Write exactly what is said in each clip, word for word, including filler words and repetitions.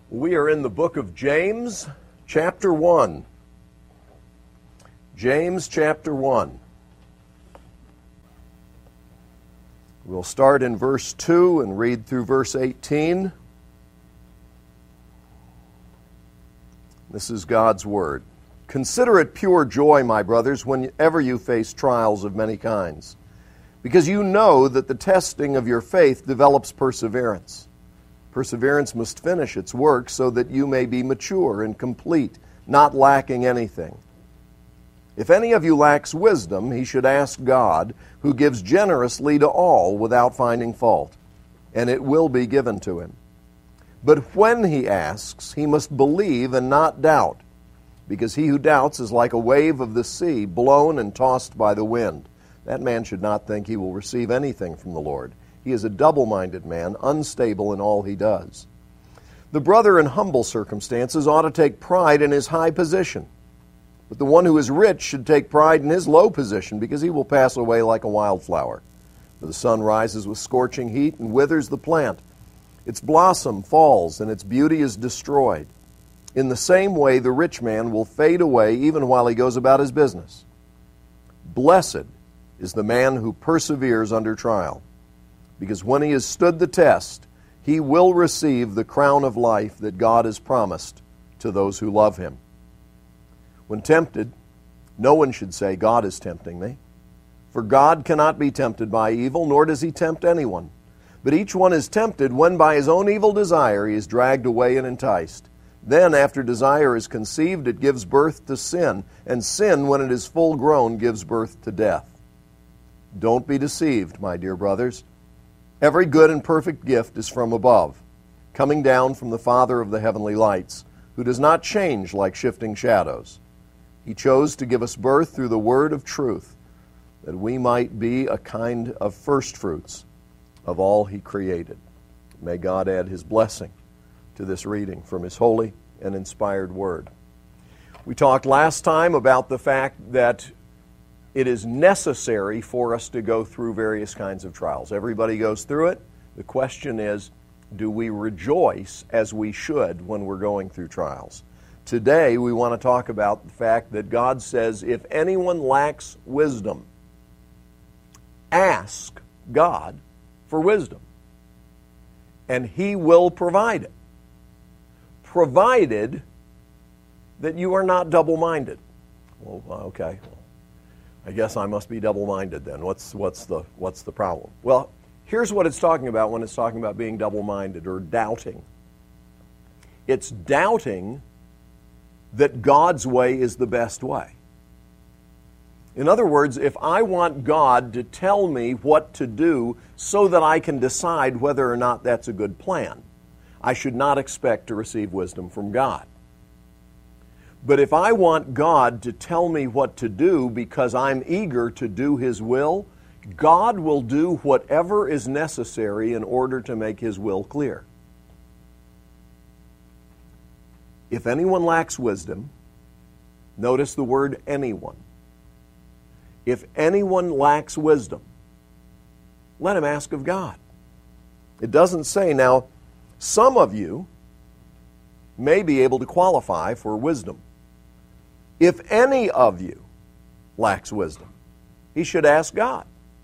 We are in the book of James, chapter one. James, chapter one. We'll start in verse two and read through verse eighteen. This is God's word. Consider it pure joy, my brothers, whenever you face trials of many kinds, because you know that the testing of your faith develops perseverance. Perseverance must finish its work so that you may be mature and complete, not lacking anything. If any of you lacks wisdom, he should ask God, who gives generously to all without finding fault, and it will be given to him. But when he asks, he must believe and not doubt, because he who doubts is like a wave of the sea, blown and tossed by the wind. That man should not think he will receive anything from the Lord. He is a double-minded man, unstable in all he does. The brother in humble circumstances ought to take pride in his high position. But the one who is rich should take pride in his low position, because he will pass away like a wildflower. For the sun rises with scorching heat and withers the plant. Its blossom falls, and its beauty is destroyed. In the same way, the rich man will fade away even while he goes about his business. Blessed is the man who perseveres under trial, because when he has stood the test, he will receive the crown of life that God has promised to those who love him. When tempted, no one should say, God is tempting me. For God cannot be tempted by evil, nor does he tempt anyone. But each one is tempted when by his own evil desire he is dragged away and enticed. Then, after desire is conceived, it gives birth to sin, and sin, when it is full grown, gives birth to death. Don't be deceived, my dear brothers. Every good and perfect gift is from above, coming down from the Father of the heavenly lights, who does not change like shifting shadows. He chose to give us birth through the word of truth, that we might be a kind of firstfruits of all he created. May God add his blessing to this reading from his holy and inspired word. We talked last time about the fact that it is necessary for us to go through various kinds of trials. Everybody goes through it. The question is, do we rejoice as we should when we're going through trials? Today, we want to talk about the fact that God says, if anyone lacks wisdom, ask God for wisdom, and he will provide it, provided that you are not double-minded. Well, okay. I guess I must be double-minded then. What's what's the what's the problem? Well, here's what it's talking about when it's talking about being double-minded or doubting. It's doubting that God's way is the best way. In other words, if I want God to tell me what to do so that I can decide whether or not that's a good plan, I should not expect to receive wisdom from God. But if I want God to tell me what to do because I'm eager to do his will, God will do whatever is necessary in order to make his will clear. If anyone lacks wisdom, notice the word anyone. If anyone lacks wisdom, let him ask of God. It doesn't say, now, some of you may be able to qualify for wisdom. If any of you lacks wisdom, he should ask God.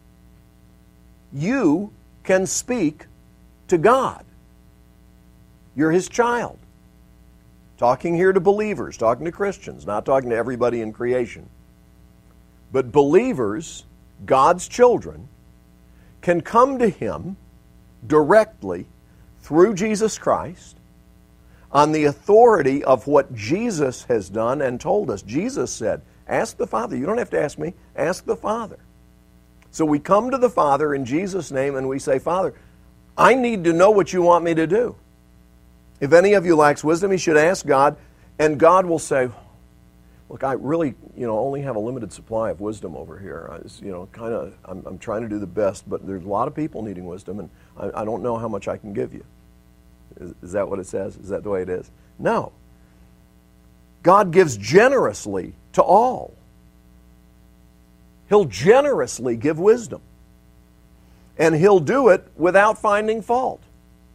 You can speak to God. You're his child. Talking here to believers, talking to Christians, not talking to everybody in creation. But believers, God's children, can come to him directly through Jesus Christ on the authority of what Jesus has done and told us. Jesus said, ask the Father. You don't have to ask me. Ask the Father. So we come to the Father in Jesus' name and we say, Father, I need to know what you want me to do. If any of you lacks wisdom, he should ask God, and God will say, look, I really, you know, only have a limited supply of wisdom over here. I was, you know, kind of, I'm, I'm trying to do the best, but there's a lot of people needing wisdom, and I, I don't know how much I can give you. Is, is that what it says? Is that the way it is? No. God gives generously to all. He'll generously give wisdom. And he'll do it without finding fault.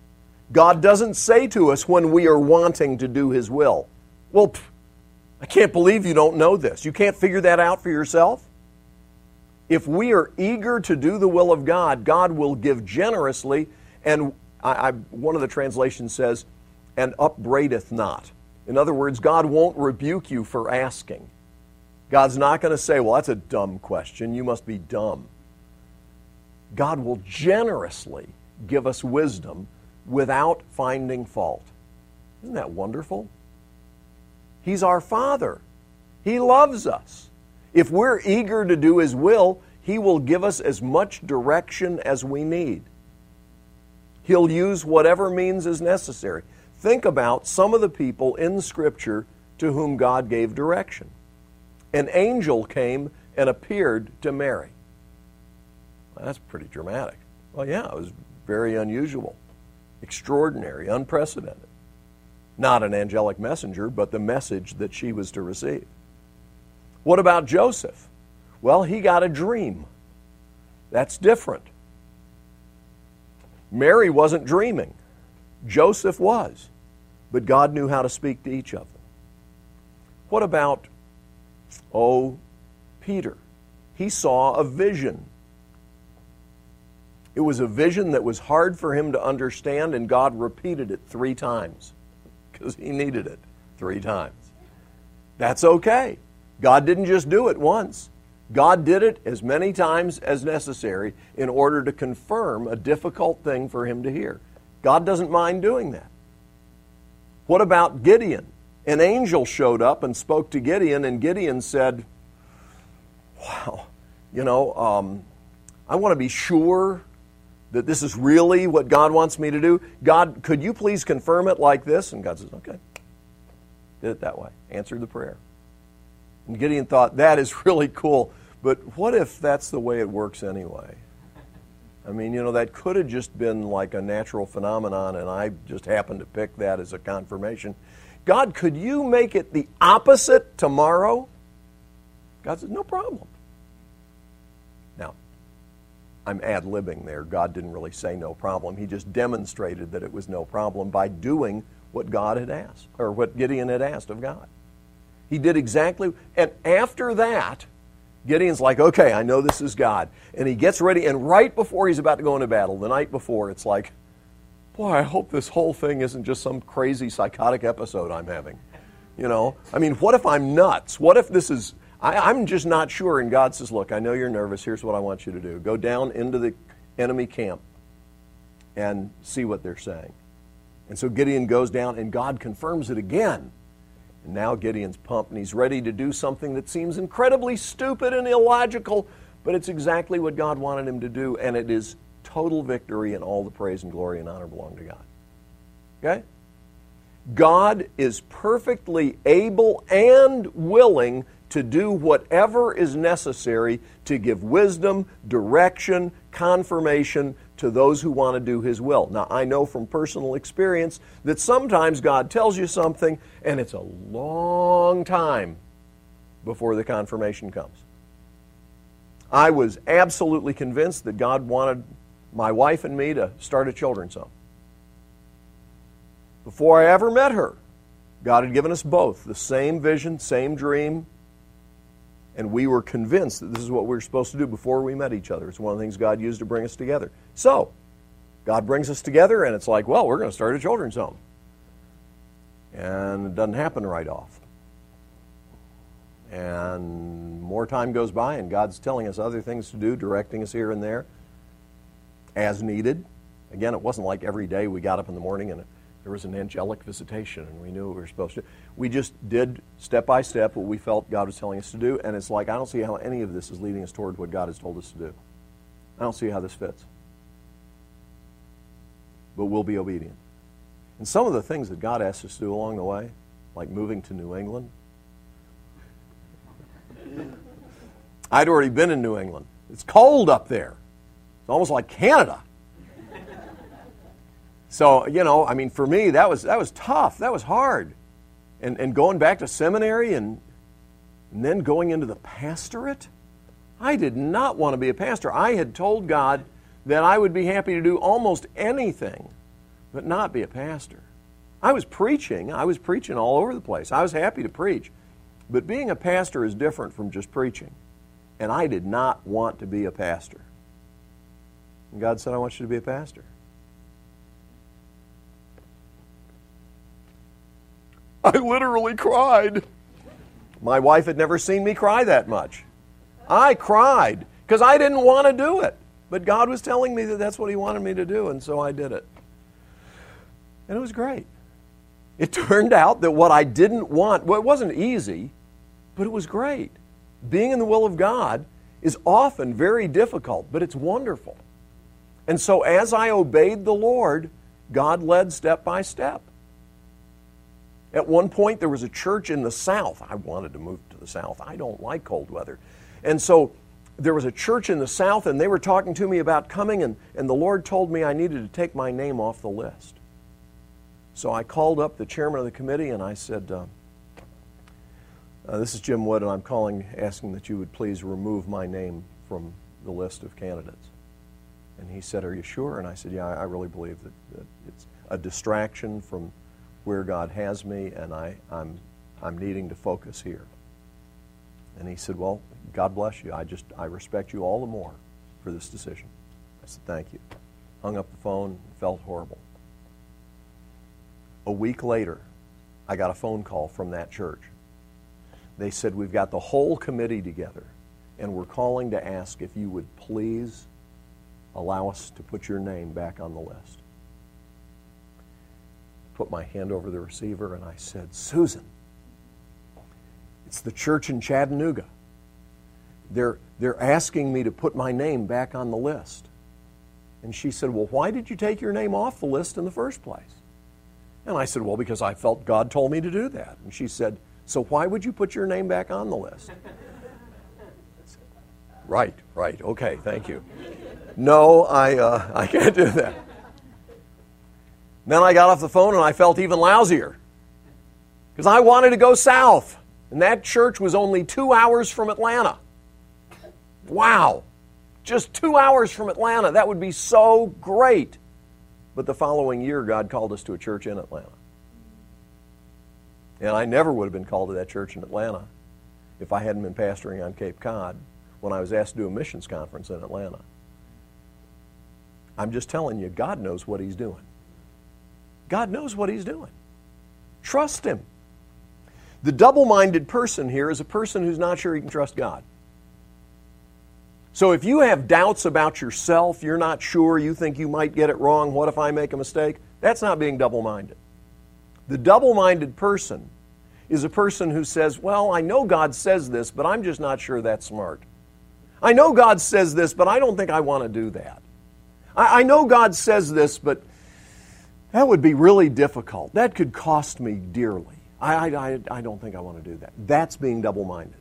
God doesn't say to us when we are wanting to do His will, well, pff, I can't believe you don't know this. You can't figure that out for yourself? If we are eager to do the will of God, God will give generously, and I, I, one of the translations says, and upbraideth not. In other words, God won't rebuke you for asking. God's not going to say, well, that's a dumb question. You must be dumb. God will generously give us wisdom without finding fault. Isn't that wonderful? He's our Father. He loves us. If we're eager to do His will, He will give us as much direction as we need. He'll use whatever means is necessary. Think about some of the people in Scripture to whom God gave direction. An angel came and appeared to Mary. Well, that's pretty dramatic. Well, yeah, it was very unusual, extraordinary, unprecedented. Not an angelic messenger, but the message that she was to receive. What about Joseph? Well, he got a dream. That's different. Mary wasn't dreaming. Joseph was. But God knew how to speak to each of them. What about, oh, Peter? He saw a vision. It was a vision that was hard for him to understand, and God repeated it three times because He needed it three times. That's okay. God didn't just do it once. God did it as many times as necessary in order to confirm a difficult thing for him to hear. God doesn't mind doing that. What about Gideon? An angel showed up and spoke to Gideon, and Gideon said, wow, you know, um, I want to be sure that this is really what God wants me to do. God, could you please confirm it like this? And God says, okay. Did it that way. Answered the prayer. And Gideon thought, that is really cool, but what if that's the way it works anyway? I mean, you know, that could have just been like a natural phenomenon, and I just happened to pick that as a confirmation. God, could you make it the opposite tomorrow? God says, no problem. Now, I'm ad-libbing there. God didn't really say no problem. He just demonstrated that it was no problem by doing what God had asked, or what Gideon had asked of God. He did exactly, and after that, Gideon's like, okay, I know this is God. And he gets ready, and right before he's about to go into battle, the night before, it's like, boy, I hope this whole thing isn't just some crazy psychotic episode I'm having. You know, I mean, what if I'm nuts? What if this is, I, I'm just not sure. And God says, look, I know you're nervous. Here's what I want you to do. Go down into the enemy camp and see what they're saying. And so Gideon goes down, and God confirms it again. And now Gideon's pumped, and he's ready to do something that seems incredibly stupid and illogical, but it's exactly what God wanted him to do, and it is total victory, and all the praise and glory and honor belong to God. Okay? God is perfectly able and willing to do whatever is necessary to give wisdom, direction, confirmation to those who want to do His will. Now, I know from personal experience that sometimes God tells you something, and it's a long time before the confirmation comes. I was absolutely convinced that God wanted my wife and me to start a children's home. Before I ever met her, God had given us both the same vision, same dream, and we were convinced that this is what we were supposed to do before we met each other. It's one of the things God used to bring us together. So, God brings us together, and it's like, well, we're going to start a children's home. And it doesn't happen right off. And more time goes by, and God's telling us other things to do, directing us here and there as needed. Again, it wasn't like every day we got up in the morning and there was an angelic visitation and we knew what we were supposed to do. We just did step by step what we felt God was telling us to do, and it's like, I don't see how any of this is leading us toward what God has told us to do. I don't see how this fits. But we'll be obedient. And some of the things that God asked us to do along the way, like moving to New England, I'd already been in New England. It's cold up there. It's almost like Canada. So, you know, I mean, for me, that was that was tough. That was hard. And and going back to seminary and, and then going into the pastorate, I did not want to be a pastor. I had told God that I would be happy to do almost anything but not be a pastor. I was preaching. I was preaching all over the place. I was happy to preach. But being a pastor is different from just preaching. And I did not want to be a pastor. And God said, I want you to be a pastor. I literally cried. My wife had never seen me cry that much. I cried because I didn't want to do it. But God was telling me that that's what He wanted me to do, and so I did it. And it was great. It turned out that what I didn't want, well, it wasn't easy, but it was great. Being in the will of God is often very difficult, but it's wonderful. And so as I obeyed the Lord, God led step by step. At one point, there was a church in the South. I wanted to move to the South. I don't like cold weather. And so there was a church in the South, and they were talking to me about coming, and, and the Lord told me I needed to take my name off the list. So I called up the chairman of the committee, and I said, uh, uh, this is Jim Wood, and I'm calling, asking that you would please remove my name from the list of candidates. And he said, are you sure? And I said, yeah, I really believe that, that it's a distraction from where God has me, and I, I'm, I'm needing to focus here. And he said, well, God bless you. I just, I respect you all the more for this decision. I said, thank you. Hung up the phone, felt horrible. A week later, I got a phone call from that church. They said, we've got the whole committee together, and we're calling to ask if you would please allow us to put your name back on the list. Put my hand over the receiver, and I said, Susan, it's the church in Chattanooga. They're, they're asking me to put my name back on the list. And she said, well, why did you take your name off the list in the first place? And I said, well, because I felt God told me to do that. And she said, so why would you put your name back on the list? Right, right, okay, thank you. No, I, uh, I can't do that. Then I got off the phone and I felt even lousier because I wanted to go south. And that church was only two hours from Atlanta. Wow. Just two hours from Atlanta. That would be so great. But the following year, God called us to a church in Atlanta. And I never would have been called to that church in Atlanta if I hadn't been pastoring on Cape Cod when I was asked to do a missions conference in Atlanta. I'm just telling you, God knows what He's doing. God knows what He's doing. Trust Him. The double-minded person here is a person who's not sure he can trust God. So if you have doubts about yourself, you're not sure, you think you might get it wrong, what if I make a mistake? That's not being double-minded. The double-minded person is a person who says, well, I know God says this, but I'm just not sure that's smart. I know God says this, but I don't think I want to do that. I, I know God says this, but that would be really difficult. That could cost me dearly. I, I, I don't think I want to do that. That's being double-minded.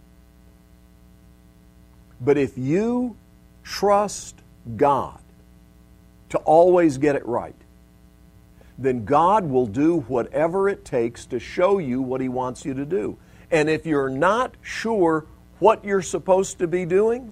But if you trust God to always get it right, then God will do whatever it takes to show you what He wants you to do. And if you're not sure what you're supposed to be doing,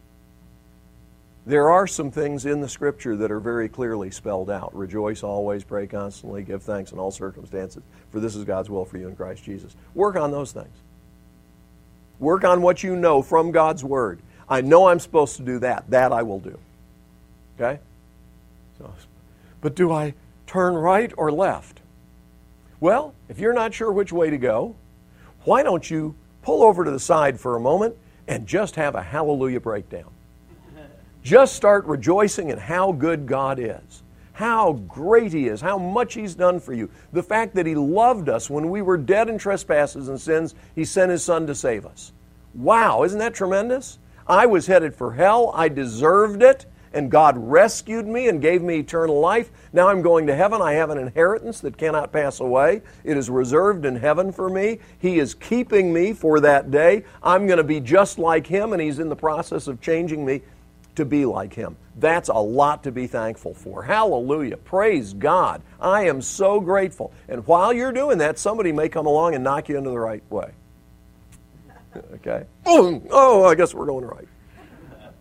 there are some things in the Scripture that are very clearly spelled out. Rejoice always, pray constantly, give thanks in all circumstances, for this is God's will for you in Christ Jesus. Work on those things. Work on what you know from God's Word. I know I'm supposed to do that. That I will do. Okay? So, but do I turn right or left? Well, if you're not sure which way to go, why don't you pull over to the side for a moment and just have a hallelujah breakdown? Just start rejoicing in how good God is, how great He is, how much He's done for you. The fact that He loved us when we were dead in trespasses and sins, He sent His Son to save us. Wow, isn't that tremendous? I was headed for hell. I deserved it, and God rescued me and gave me eternal life. Now I'm going to heaven. I have an inheritance that cannot pass away. It is reserved in heaven for me. He is keeping me for that day. I'm going to be just like Him, and He's in the process of changing me to be like Him. That's a lot to be thankful for. Hallelujah. Praise God. I am so grateful. And while you're doing that, somebody may come along and knock you into the right way. Okay? Oh, I guess we're going right.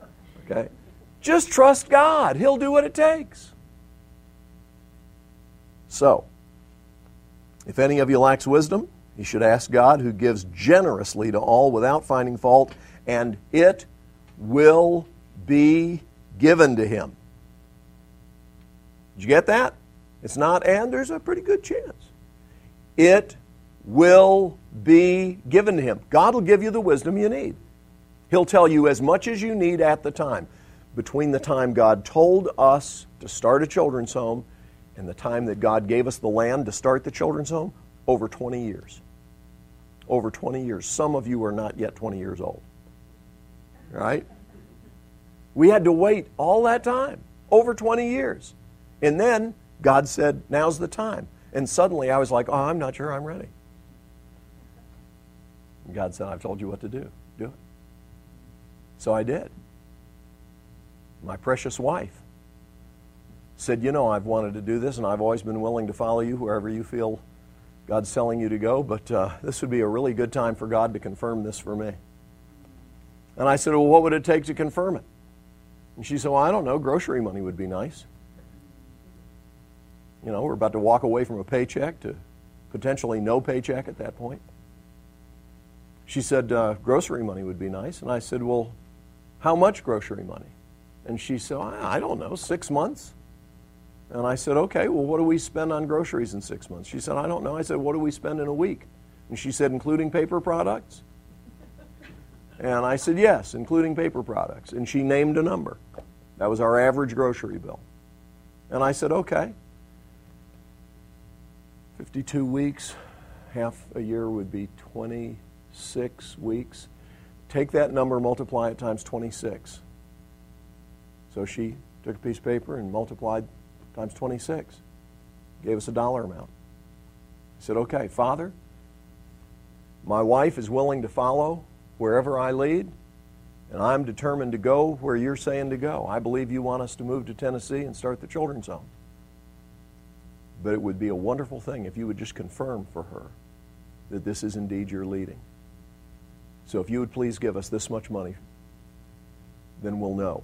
Okay? Just trust God. He'll do what it takes. So, if any of you lacks wisdom, he should ask God, who gives generously to all without finding fault, and it will be given to him. Did you get that? It's not, and there's a pretty good chance. It will be given to him. God will give you the wisdom you need. He'll tell you as much as you need at the time. Between the time God told us to start a children's home and the time that God gave us the land to start the children's home, over twenty years. Over twenty years. Some of you are not yet twenty years old. Right? We had to wait all that time, over twenty years. And then God said, now's the time. And suddenly I was like, oh, I'm not sure I'm ready. And God said, I've told you what to do. Do it. So I did. My precious wife said, you know, I've wanted to do this, and I've always been willing to follow you wherever you feel God's telling you to go, but uh, this would be a really good time for God to confirm this for me. And I said, well, what would it take to confirm it? And she said, well, I don't know, grocery money would be nice. You know, we're about to walk away from a paycheck to potentially no paycheck at that point. She said, uh, grocery money would be nice. And I said, well, how much grocery money? And she said, I don't know, six months. And I said, okay, well, what do we spend on groceries in six months? She said, I don't know. I said, what do we spend in a week? And she said, including paper products? And I said, yes, including paper products. And she named a number. That was our average grocery bill. And I said, okay. fifty-two weeks, half a year would be twenty-six weeks. Take that number, multiply it times twenty-six. So she took a piece of paper and multiplied times twenty-six. Gave us a dollar amount. I said, okay, Father, my wife is willing to follow wherever I lead, and I'm determined to go where you're saying to go. I believe you want us to move to Tennessee and start the children's home. But it would be a wonderful thing if you would just confirm for her that this is indeed your leading. So if you would please give us this much money, then we'll know.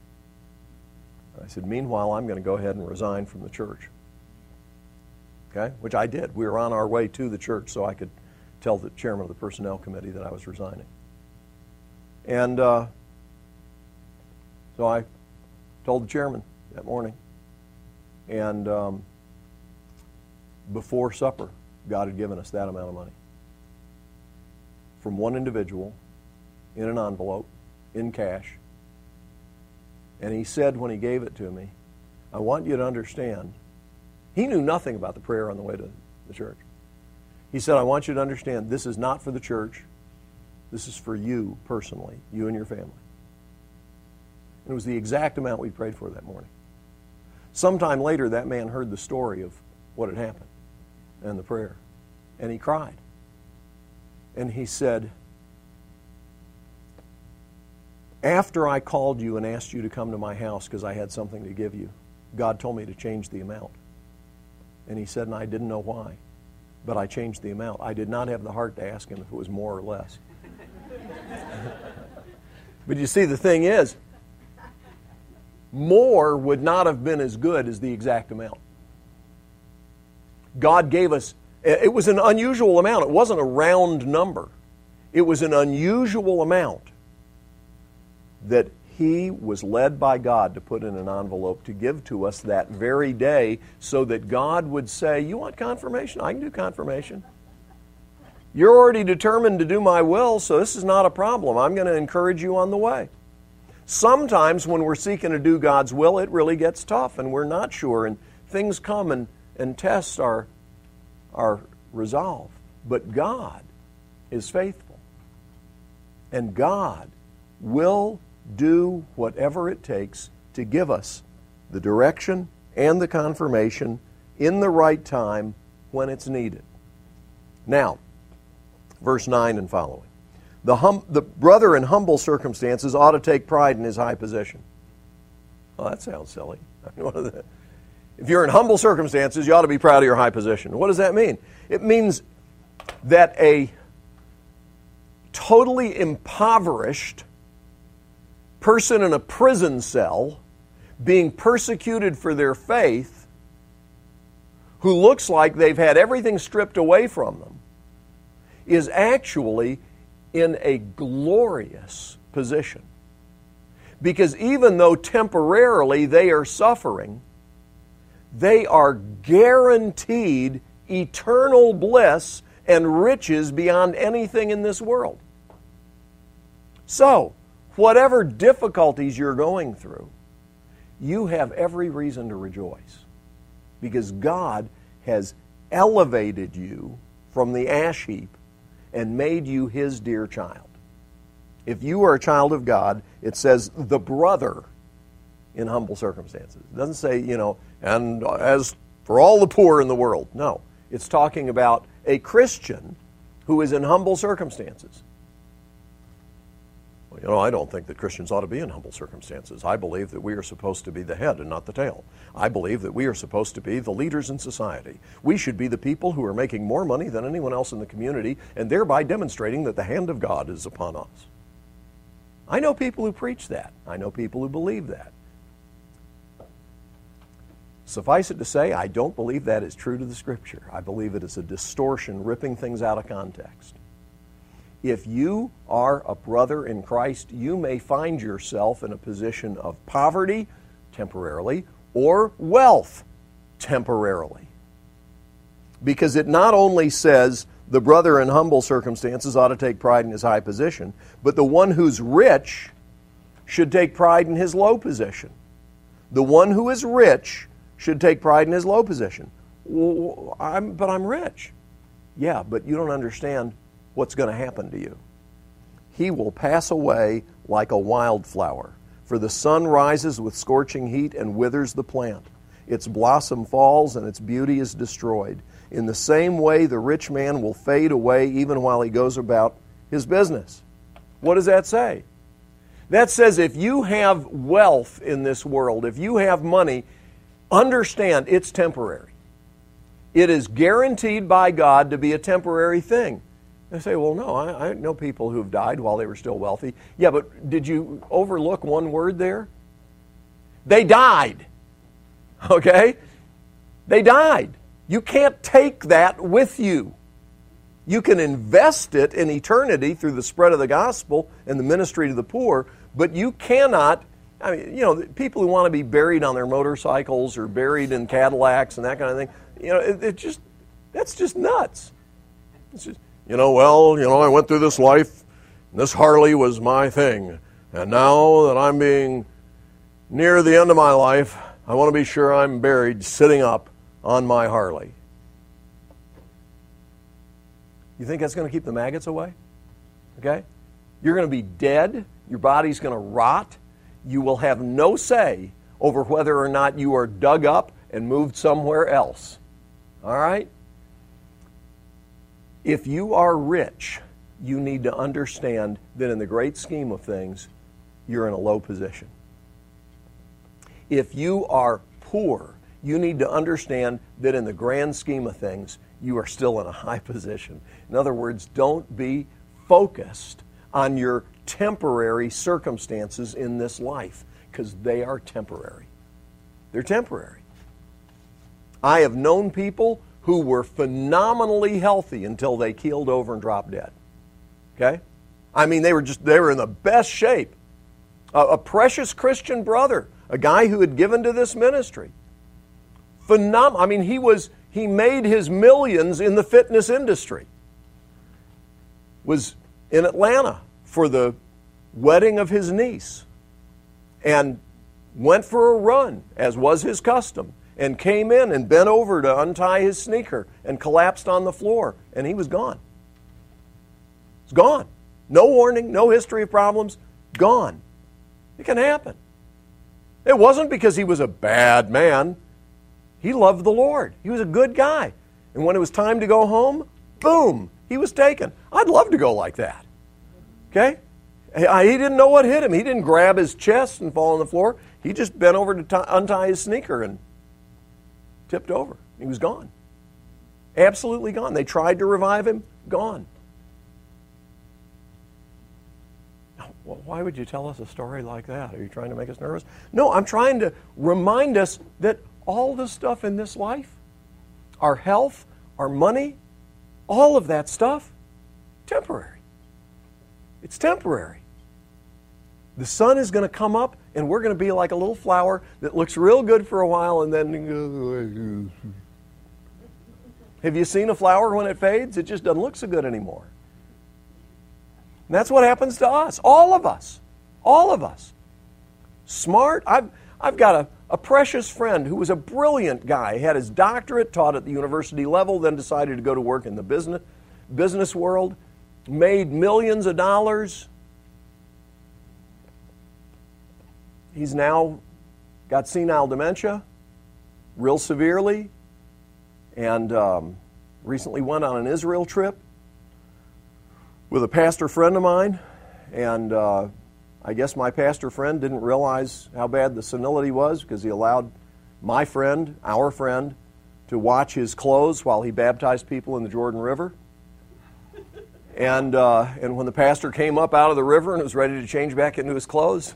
I said, meanwhile, I'm going to go ahead and resign from the church. Okay? Which I did. We were on our way to the church so I could tell the chairman of the personnel committee that I was resigning. And uh, so I told the chairman that morning. And um, before supper, God had given us that amount of money. From one individual, in an envelope, in cash. And he said when he gave it to me, I want you to understand, he knew nothing about the prayer on the way to the church. He said, I want you to understand, this is not for the church. This is for you personally, you and your family. And it was the exact amount we prayed for that morning. Sometime later, that man heard the story of what had happened and the prayer. And he cried. And he said, after I called you and asked you to come to my house because I had something to give you, God told me to change the amount. And he said, and I didn't know why, but I changed the amount. I did not have the heart to ask him if it was more or less. But you see, the thing is, more would not have been as good as the exact amount. God gave us, it was an unusual amount. It wasn't a round number. It was an unusual amount that he was led by God to put in an envelope to give to us that very day so that God would say, you want confirmation? I can do confirmation. You're already determined to do my will, so this is not a problem. I'm going to encourage you on the way. Sometimes when we're seeking to do God's will, it really gets tough and we're not sure, and things come and, and tests our, our resolve. But God is faithful, and God will do whatever it takes to give us the direction and the confirmation in the right time when it's needed. Now, verse nine and following. The, hum, the brother in humble circumstances ought to take pride in his high position. Well, that sounds silly. If you're in humble circumstances, you ought to be proud of your high position. What does that mean? It means that a totally impoverished person in a prison cell being persecuted for their faith who looks like they've had everything stripped away from them, is actually in a glorious position. Because even though temporarily they are suffering, they are guaranteed eternal bliss and riches beyond anything in this world. So, whatever difficulties you're going through, you have every reason to rejoice. Because God has elevated you from the ash heap and made you His dear child. If you are a child of God, it says the brother in humble circumstances. It doesn't say, you know, and as for all the poor in the world. No, it's talking about a Christian who is in humble circumstances. Well, you know, I don't think that Christians ought to be in humble circumstances. I believe that we are supposed to be the head and not the tail. I believe that we are supposed to be the leaders in society. We should be the people who are making more money than anyone else in the community and thereby demonstrating that the hand of God is upon us. I know people who preach that. I know people who believe that. Suffice it to say, I don't believe that is true to the Scripture. I believe it is a distortion, ripping things out of context. If you are a brother in Christ, you may find yourself in a position of poverty, temporarily, or wealth, temporarily. Because it not only says the brother in humble circumstances ought to take pride in his high position, but the one who's rich should take pride in his low position. The one who is rich should take pride in his low position. Well, I'm, but I'm rich. Yeah, but you don't understand what's going to happen to you. He will pass away like a wildflower, for the sun rises with scorching heat and withers the plant. Its blossom falls and its beauty is destroyed. In the same way, the rich man will fade away even while he goes about his business. What does that say? That says if you have wealth in this world, if you have money, understand it's temporary. It is guaranteed by God to be a temporary thing. They say, well, no, I, I know people who've died while they were still wealthy. Yeah, but did you overlook one word there? They died. Okay? They died. You can't take that with you. You can invest it in eternity through the spread of the gospel and the ministry to the poor, but you cannot, I mean, you know, people who want to be buried on their motorcycles or buried in Cadillacs and that kind of thing, you know, it, it just, that's just nuts. It's just, you know, well, you know, I went through this life, and this Harley was my thing, and now that I'm being near the end of my life, I want to be sure I'm buried sitting up on my Harley. You think that's going to keep the maggots away? Okay? You're going to be dead. Your body's going to rot. You will have no say over whether or not you are dug up and moved somewhere else. All right? If you are rich, you need to understand that in the great scheme of things, you're in a low position. If you are poor, you need to understand that in the grand scheme of things, you are still in a high position. In other words, don't be focused on your temporary circumstances in this life, because they are temporary. They're temporary. I have known people who were phenomenally healthy until they keeled over and dropped dead. Okay? I mean, they were just, they were in the best shape. A, a precious Christian brother, a guy who had given to this ministry. Phenom- I mean, he was, he made his millions in the fitness industry. Was in Atlanta for the wedding of his niece and went for a run, as was his custom, and came in and bent over to untie his sneaker and collapsed on the floor, and he was gone. He's gone. No warning, no history of problems, gone. It can happen. It wasn't because he was a bad man. He loved the Lord. He was a good guy. And when it was time to go home, boom, he was taken. I'd love to go like that. Okay? He didn't know what hit him. He didn't grab his chest and fall on the floor. He just bent over to t- untie his sneaker and tipped over. He was gone. Absolutely gone. They tried to revive him. Gone. Well, why would you tell us a story like that? Are you trying to make us nervous? No, I'm trying to remind us that all the stuff in this life, our health, our money, all of that stuff, temporary. It's temporary. The sun is going to come up, and we're going to be like a little flower that looks real good for a while and then goes away. Have you seen a flower when it fades? It just doesn't look so good anymore. And that's what happens to us, all of us, all of us. Smart. I've, I've got a, a precious friend who was a brilliant guy, had his doctorate, taught at the university level, then decided to go to work in the business, business world, made millions of dollars. He's now got senile dementia, real severely, and um, recently went on an Israel trip with a pastor friend of mine, and uh, I guess my pastor friend didn't realize how bad the senility was because he allowed my friend, our friend, to watch his clothes while he baptized people in the Jordan River. And, uh, and when the pastor came up out of the river and was ready to change back into his clothes,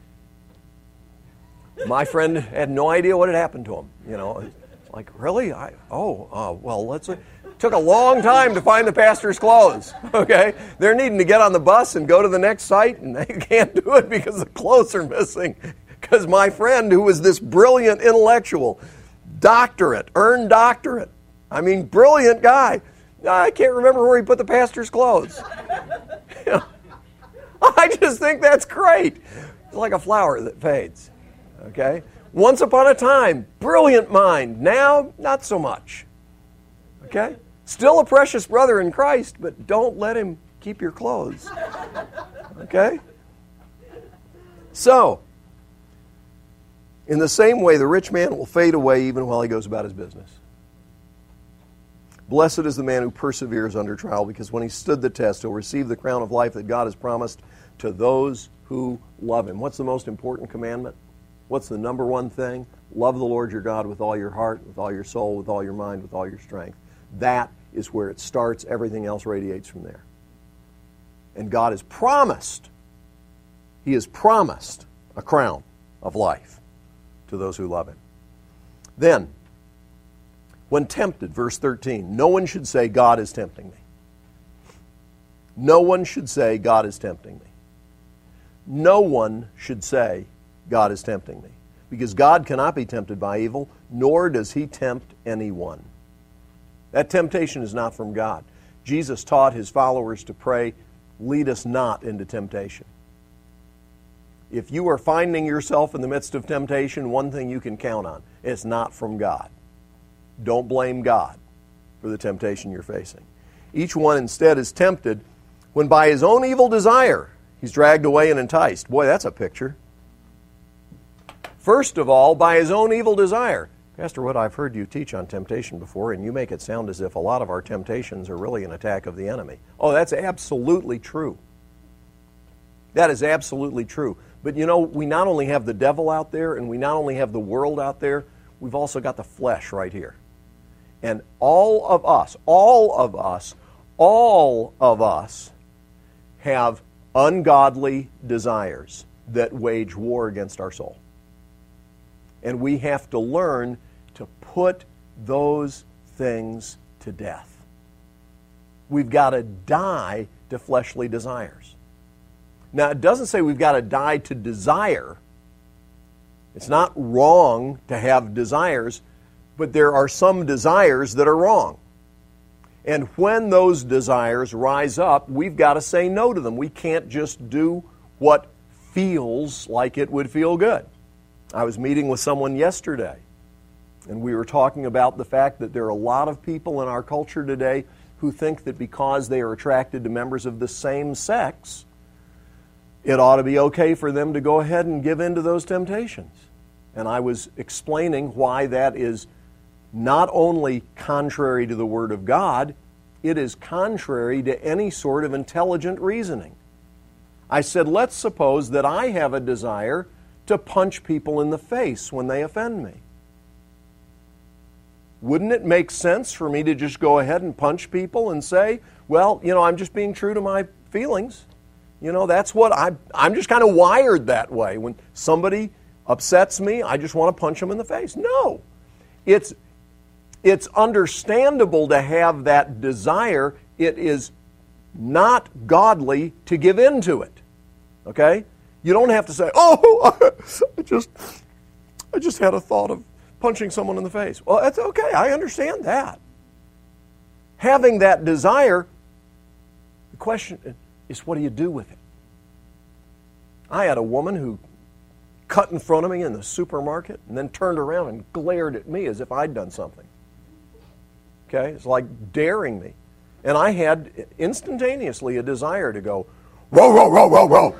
my friend had no idea what had happened to him. You know, it's like, really? I, oh, uh, well, let's... It took a long time to find the pastor's clothes, okay? They're needing to get on the bus and go to the next site, and they can't do it because the clothes are missing. Because my friend, who was this brilliant intellectual, doctorate, earned doctorate, I mean, brilliant guy, I can't remember where he put the pastor's clothes. You know, I just think that's great. It's like a flower that fades, okay? Once upon a time, brilliant mind. Now, not so much, okay? Still a precious brother in Christ, but don't let him keep your clothes, okay? So, in the same way, the rich man will fade away even while he goes about his business. Blessed is the man who perseveres under trial, because when he stood the test, he'll receive the crown of life that God has promised to those who love him. What's the most important commandment? What's the number one thing? Love the Lord your God with all your heart, with all your soul, with all your mind, with all your strength. That is where it starts. Everything else radiates from there. And God has promised, He has promised a crown of life to those who love Him. Then, when tempted, verse thirteen, no one should say, God is tempting me. No one should say, God is tempting me. No one should say, God is tempting me. Because God cannot be tempted by evil, nor does He tempt anyone. That temptation is not from God. Jesus taught His followers to pray, lead us not into temptation. If you are finding yourself in the midst of temptation, one thing you can count on, it's not from God. Don't blame God for the temptation you're facing. Each one instead is tempted when by his own evil desire he's dragged away and enticed. Boy, that's a picture. First of all, by his own evil desire. Pastor Wood, I've heard you teach on temptation before, and you make it sound as if a lot of our temptations are really an attack of the enemy. Oh, that's absolutely true. That is absolutely true. But you know, we not only have the devil out there, and we not only have the world out there, we've also got the flesh right here. And all of us, all of us, all of us have ungodly desires that wage war against our soul. And we have to learn to put those things to death. We've got to die to fleshly desires. Now, it doesn't say we've got to die to desire. It's not wrong to have desires, but there are some desires that are wrong. And when those desires rise up, we've got to say no to them. We can't just do what feels like it would feel good. I was meeting with someone yesterday, and we were talking about the fact that there are a lot of people in our culture today who think that because they are attracted to members of the same sex, it ought to be okay for them to go ahead and give in to those temptations. And I was explaining why that is not only contrary to the Word of God, it is contrary to any sort of intelligent reasoning. I said, let's suppose that I have a desire to punch people in the face when they offend me. Wouldn't it make sense for me to just go ahead and punch people and say, well, you know, I'm just being true to my feelings. You know, that's what I, I'm just kind of wired that way. When somebody upsets me, I just want to punch them in the face. No. It's, It's understandable to have that desire. It is not godly to give in to it. Okay? You don't have to say, oh, I just, I just had a thought of punching someone in the face. Well, that's okay. I understand that. Having that desire, the question is, what do you do with it? I had a woman who cut in front of me in the supermarket and then turned around and glared at me as if I'd done something. Okay? It's like daring me. And I had instantaneously a desire to go, row, row, row, row, row.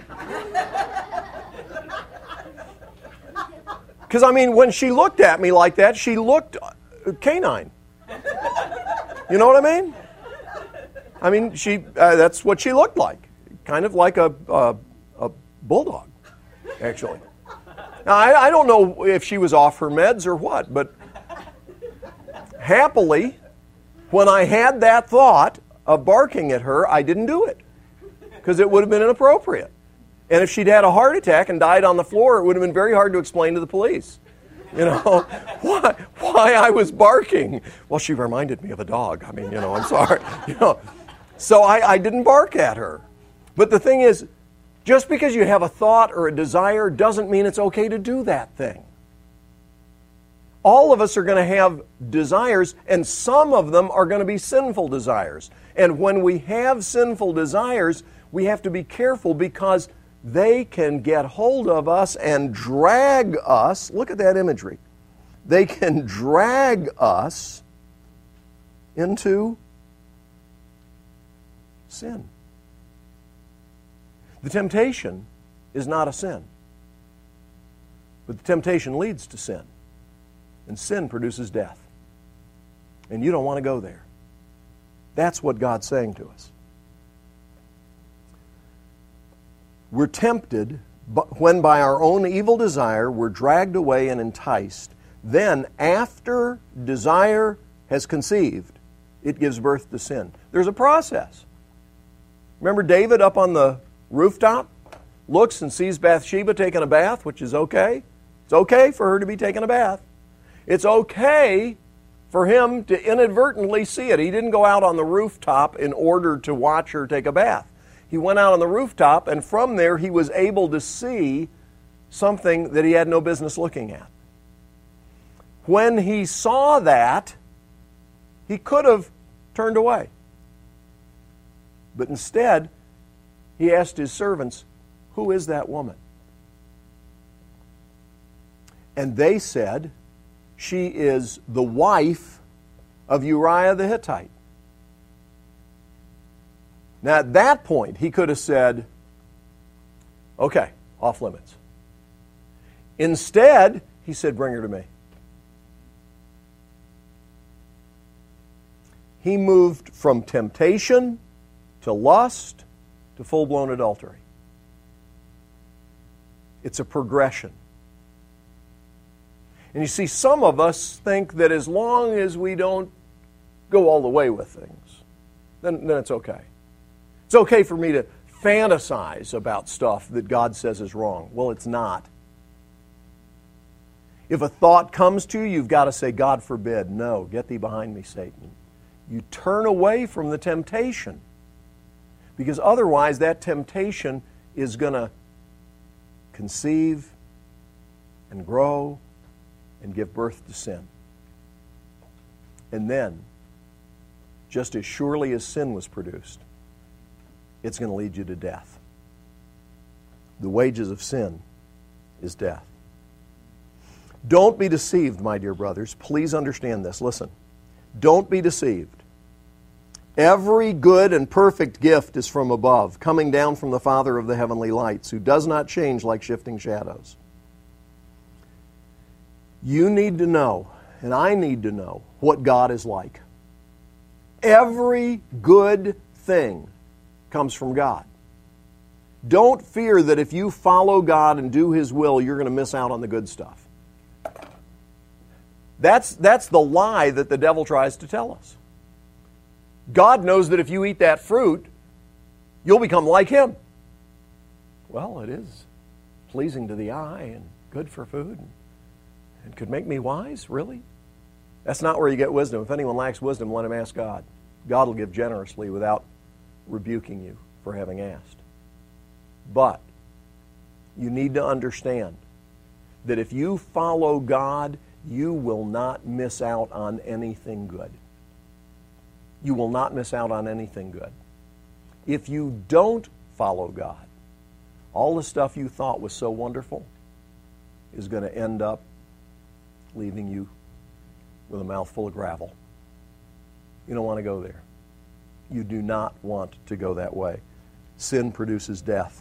Because, I mean, when she looked at me like that, she looked canine. You know what I mean? I mean, she uh, that's what she looked like. Kind of like a, a, a bulldog, actually. Now, I, I don't know if she was off her meds or what, but happily, when I had that thought of barking at her, I didn't do it because it would have been inappropriate. And if she'd had a heart attack and died on the floor, it would have been very hard to explain to the police. You know, why, why I was barking. Well, she reminded me of a dog. I mean, you know, I'm sorry. You know, so I, I didn't bark at her. But the thing is, just because you have a thought or a desire doesn't mean it's okay to do that thing. All of us are going to have desires, and some of them are going to be sinful desires. And when we have sinful desires, we have to be careful because they can get hold of us and drag us. Look at that imagery. They can drag us into sin. The temptation is not a sin, but the temptation leads to sin. And sin produces death. And you don't want to go there. That's what God's saying to us. We're tempted when by our own evil desire we're dragged away and enticed. Then, after desire has conceived, it gives birth to sin. There's a process. Remember David up on the rooftop? Looks and sees Bathsheba taking a bath, which is okay. It's okay for her to be taking a bath. It's okay for him to inadvertently see it. He didn't go out on the rooftop in order to watch her take a bath. He went out on the rooftop, and from there he was able to see something that he had no business looking at. When he saw that, he could have turned away. But instead, he asked his servants, "Who is that woman?" And they said, "She is the wife of Uriah the Hittite." Now, at that point, he could have said, "Okay, off limits." Instead, he said, "Bring her to me." He moved from temptation to lust to full-blown adultery. It's a progression. And you see, some of us think that as long as we don't go all the way with things, then, then it's okay. It's okay for me to fantasize about stuff that God says is wrong. Well, it's not. If a thought comes to you, you've got to say, "God forbid, no, get thee behind me, Satan." You turn away from the temptation, because otherwise that temptation is going to conceive and grow and give birth to sin. And then, just as surely as sin was produced, it's going to lead you to death. The wages of sin is death. Don't be deceived, my dear brothers. Please understand this. Listen. Don't be deceived. Every good and perfect gift is from above, coming down from the Father of the heavenly lights, who does not change like shifting shadows. You need to know, and I need to know, what God is like. Every good thing comes from God. Don't fear that if you follow God and do His will, you're going to miss out on the good stuff. That's, that's the lie that the devil tries to tell us. God knows that if you eat that fruit, you'll become like Him. Well, it is pleasing to the eye and good for food and, and could make me wise, really? That's not where you get wisdom. If anyone lacks wisdom, let him ask God. God will give generously without rebuking you for having asked. But you need to understand that if you follow God, you will not miss out on anything good. You will not miss out on anything good. If you don't follow God, all the stuff you thought was so wonderful is going to end up leaving you with a mouthful of gravel. You don't want to go there. You do not want to go that way. Sin produces death.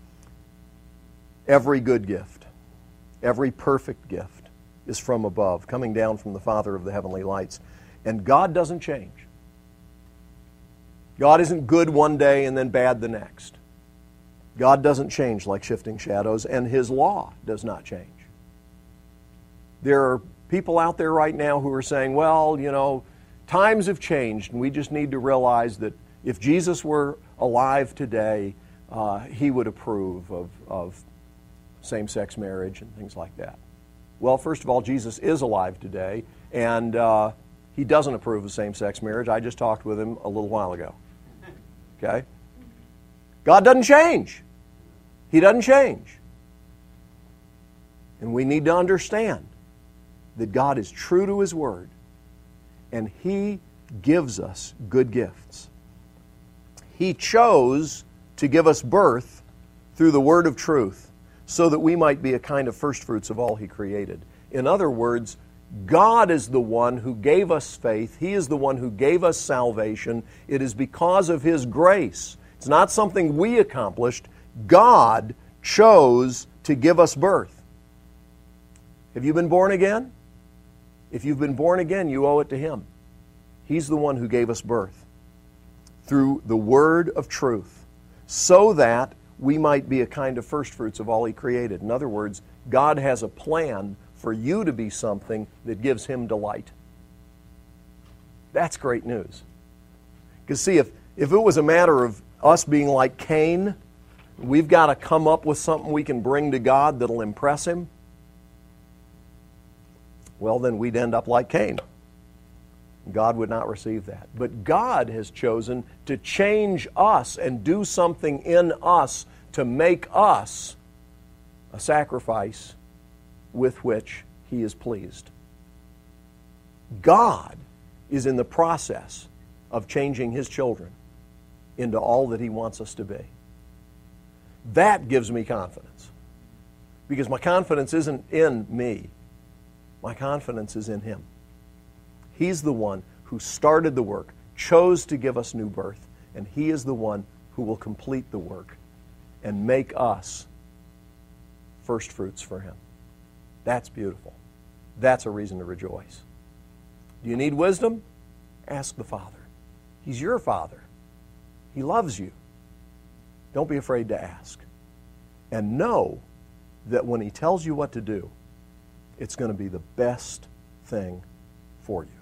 Every good gift, every perfect gift is from above, coming down from the Father of the heavenly lights. And God doesn't change. God isn't good one day and then bad the next. God doesn't change like shifting shadows, and His law does not change. There are people out there right now who are saying, well, you know, times have changed, and we just need to realize that if Jesus were alive today, uh, He would approve of, of same-sex marriage and things like that. Well, first of all, Jesus is alive today, and uh, He doesn't approve of same-sex marriage. I just talked with Him a little while ago. Okay? God doesn't change. He doesn't change. And we need to understand that God is true to His Word, and He gives us good gifts. He chose to give us birth through the word of truth so that we might be a kind of firstfruits of all He created. In other words, God is the one who gave us faith. He is the one who gave us salvation. It is because of His grace. It's not something we accomplished. God chose to give us birth. Have you been born again? If you've been born again, you owe it to Him. He's the one who gave us birth through the word of truth so that we might be a kind of firstfruits of all He created. In other words, God has a plan for you to be something that gives Him delight. That's great news. Because see, if, if it was a matter of us being like Cain, we've got to come up with something we can bring to God that'll impress Him, well, then we'd end up like Cain. God would not receive that. But God has chosen to change us and do something in us to make us a sacrifice with which He is pleased. God is in the process of changing His children into all that He wants us to be. That gives me confidence. Because my confidence isn't in me. My confidence is in Him. He's the one who started the work, chose to give us new birth, and He is the one who will complete the work and make us first fruits for Him. That's beautiful. That's a reason to rejoice. Do you need wisdom? Ask the Father. He's your Father. He loves you. Don't be afraid to ask. And know that when He tells you what to do, it's going to be the best thing for you.